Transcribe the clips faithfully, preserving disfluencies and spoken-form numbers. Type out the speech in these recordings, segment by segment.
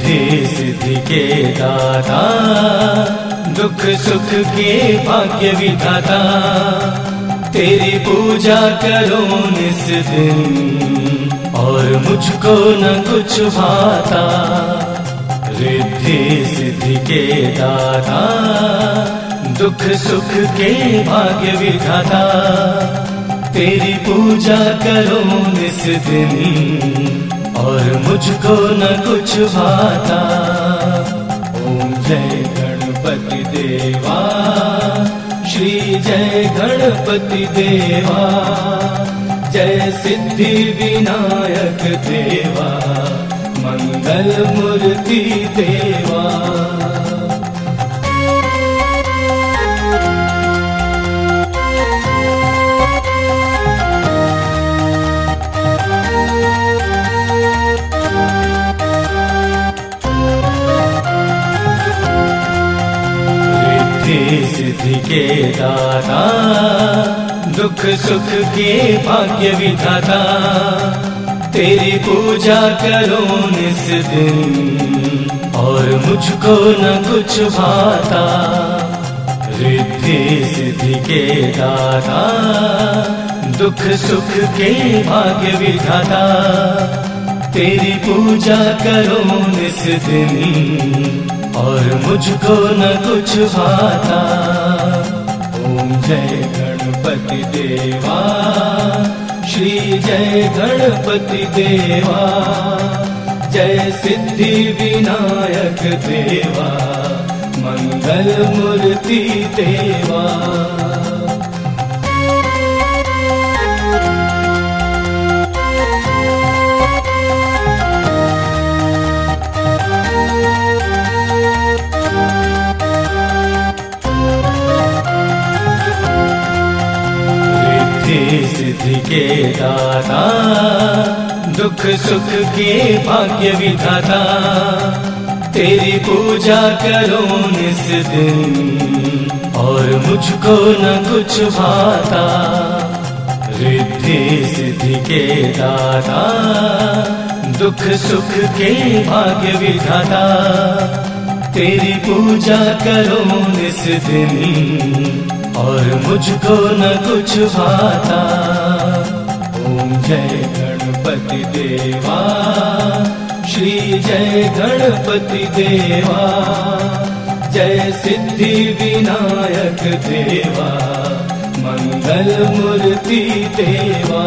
रिद्धि सिद्धि के दाता, दुख सुख के भाग्य विधाता, तेरी पूजा करूं निस दिन और मुझको न कुछ भाता। रिद्धि सिद्धि के दाता, दुख सुख के भाग्य विधाता, तेरी पूजा करूं निस दिन और मुझको न कुछ भाता। ओम जय गणपति देवा, श्री जय गणपति देवा, जय सिद्धि विनायक देवा, मंगल मूर्ति देवा। सिद्धि के दाता, दुख सुख के भाग्य विधाता, तेरी पूजा करूं निस दिन और मुझको न कुछ भाता। रिद्धि सिद्धि के दाता, दुख सुख के भाग्य विधाता, तेरी पूजा करूं निस दिन और मुझको न कुछ भाता। ओम जय गणपति देवा, श्री जय गणपति देवा, जय सिद्धि विनायक देवा, मंगल मूर्ति देवा। सिद्धि के दाता, दुख सुख के भाग्य विधाता, तेरी पूजा करूं निस दिन और मुझको न कुछ भाता। रिद्धि सिद्धि के दाता, दुख सुख के भाग्य विधाता, तेरी पूजा करूं निस दिन और मुझको न कुछ भाता। ओम जय गणपति देवा, श्री जय गणपति देवा, जय सिद्धि विनायक देवा, मंगल मूर्ति देवा।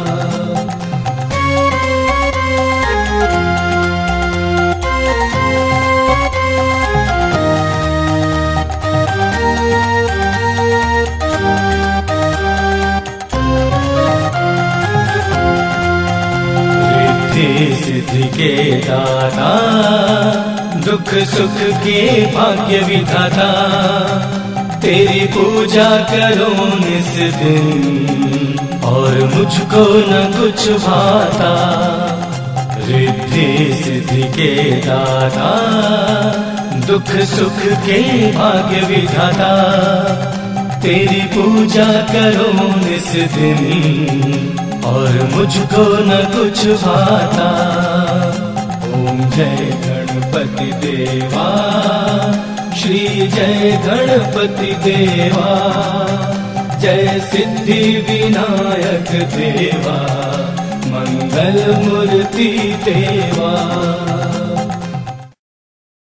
सिद्धि के दाता, दुख सुख के भाग्य विधाता, तेरी पूजा करूं निस दिन और मुझको न कुछ भाता। रिद्धि सिद्धि के दाता, दुख सुख के भाग्य विधाता, तेरी पूजा करूं निस दिन और मुझको न कुछ भाता। ओम जय गणपति देवा, श्री जय गणपति देवा, जय सिद्धि विनायक देवा, मंगल मूर्ति देवा।